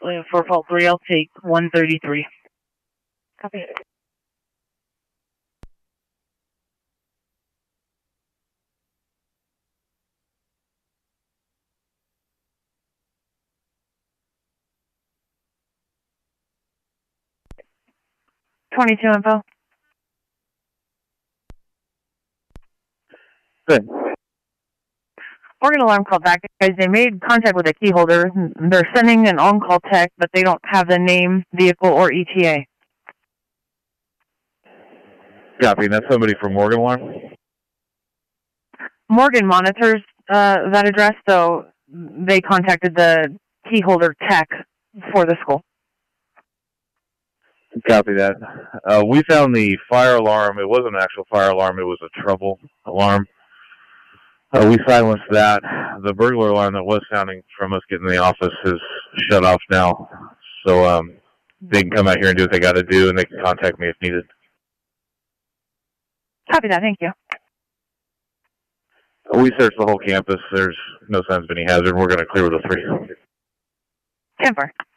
For fault 3, I'll take 133. Copy. .22 info. Good. Morgan Alarm called back, guys. They made contact with a key holder. They're sending an on-call tech, but they don't have the name, vehicle, or ETA. Copy. That's somebody from Morgan Alarm? Morgan monitors that address, so they contacted the key holder tech for the school. Copy that. We found the fire alarm. It wasn't an actual fire alarm. It was a trouble alarm. We silenced that. The burglar alarm that was sounding from us getting in the office is shut off now. So they can come out here and do what they got to do, and they can contact me if needed. Copy that. Thank you. We searched the whole campus. There's no signs of any hazard. We're going to clear with a 3. 10-4.